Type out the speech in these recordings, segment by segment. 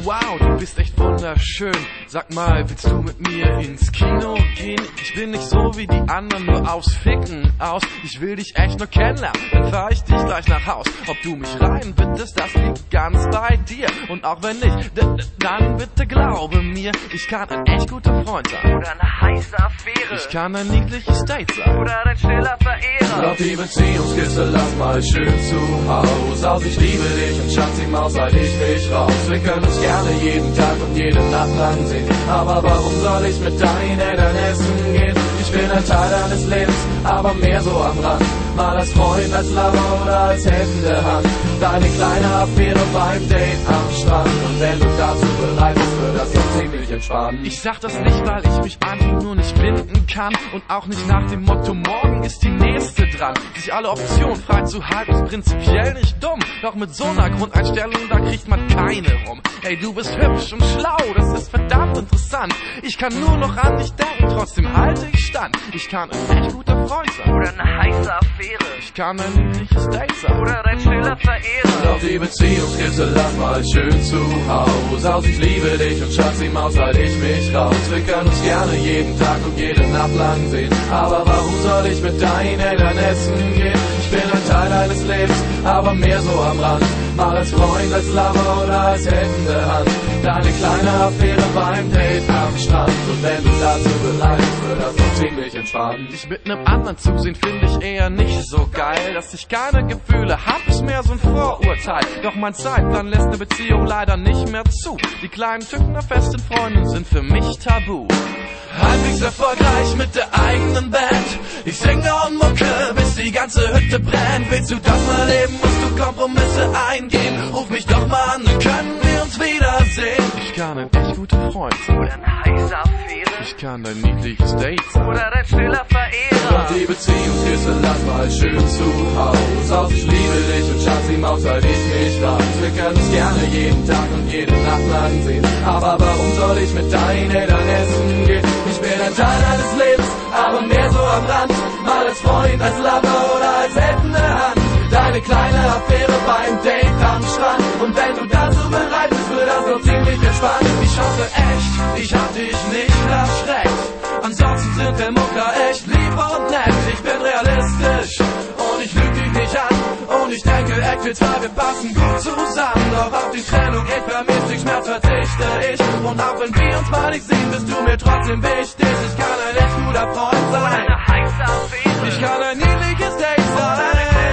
wow, du bist echt wunderschön. Sag mal, willst du mit mir ins Kino gehen? Ich bin nicht so wie die anderen, nur aufs Ficken aus. Ich will dich echt nur kennenlernen, dann fahr ich dich gleich nach Haus. Ob du mich reinbittest, das liegt ganz bei dir. Und auch wenn nicht, dann bitte glaube mir, ich kann ein echt guter Freund sein. Oder eine heiße Affäre. Ich kann ein niedliches Date sein. Oder dein stiller Verehrer. Auf die Beziehungskiste, lass mal schön zu Haus aus. Ich liebe dich und Schatzi Maus, halt ich mich raus. Wir können uns gerne jeden Tag und jede Nacht lang sehen. Aber warum soll ich mit deinen Eltern essen gehen? Ich bin ein Teil deines Lebens, aber mehr so am Rand. Mal als Freund, als Lover oder als helfende Hand. Deine kleine Affäre beim Date am Strand. Und wenn du dazu bereit bist, wird das doch ziemlich entspannen. Ich sag das nicht, weil ich mich einfach nur nicht binden kann. Und auch nicht nach dem Motto, morgen ist die nächste dran. Sich alle Optionen frei zu halten, ist prinzipiell nicht dumm. Doch mit so einer Grundeinstellung, da kriegt man keine rum. Hey, du bist hübsch und schlau, das ist verdammt interessant. Ich kann nur noch an dich denken, trotzdem halte ich stand. Ich kann ein echt guter Freund sein. Oder eine heiße Affäre. Ich kann ein niedliches Date sein. Oder dein stiller Verehrer. Auf die Beziehungskiste, lass mal schön zu Haus aus. Ich liebe dich und Schatzi Maus, halt ich mich raus. Wir können uns gerne jeden Tag und jede Nacht lang sehen. Aber warum soll ich mit deinen Eltern essen gehen? Ich bin ein Teil deines Lebens, aber mehr so am Rand. Mal als Freund, als Lover oder als helfende Hand. Deine kleine Affäre beim Date am Strand. Und wenn du dazu bereit bist, wird das doch ziemlich entspannt. Dich mit nem anderen zusehen finde ich eher nicht so geil. Dass ich keine Gefühle hab, ist mehr so ein Vorurteil. Doch mein Zeitplan lässt ne Beziehung leider nicht mehr zu. Die kleinen Tücken der festen Freundin sind für mich tabu. Halbwegs erfolgreich mit der eigenen Band. Ich singe und mucke, bis die ganze Hütte brennt. Willst du das mal leben, musst du Kompromisse eingehen. Ruf mich doch mal an, dann können wir uns wiedersehen. Ich kann ein echt guter Freund sein. Oder eine heiße Affäre. Ich kann ein niedliches Date sein. Oder dein stiller Verehrer. Auf die Beziehungskiste, lass mal schön zu Haus aus. Ich liebe dich und Schatzi Maus, halt ich mich raus. Wir können uns gerne jeden Tag und jede Nacht lang sehen. Aber warum soll ich mit deinen Eltern essen gehen? Ich bin ein Teil deines Lebens, aber mehr so am Rand. Mal als Freund, als Lover oder als helfende Hand. Deine kleine Affäre beim Date am Strand. Und wenn du dazu bereit bist, wird das doch ziemlich entspannt. Ich hoffe echt, ich hab dich nicht erschreckt. Ansonsten sind wir Mucker echt lieb und nett. Ich bin realistisch und ich lüg dich nicht an. Und ich denke echt, wir zwei, wir passen gut zusammen. Doch auf die Trennung, ich vermiss dich, Schmerz verzichte ich. Und auch wenn wir uns mal nicht sehen, bist du mir trotzdem wichtig. Ich kann ein echt guter Freund Oder sein. eine heiße Affäre. Ich kann ein niedliches Date sein.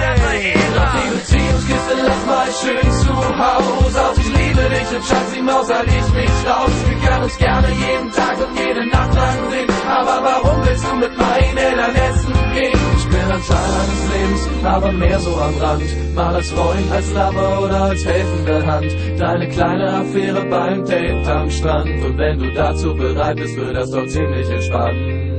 Auf die Beziehungskiste, lass mal schön zu Haus aus. Ich liebe dich und Schatzi Maus, halt ich mich raus. Wir können uns gerne jeden Tag und jede Nacht lang sehen. Aber warum willst du mit meinen Eltern essen gehen? Ich bin ein Teil deines Lebens, aber mehr so am Rand. Mal als Freund, als Lover oder als helfende Hand. Deine kleine Affäre beim Date am Strand. Und wenn du dazu bereit bist, wird das doch ziemlich entspannen.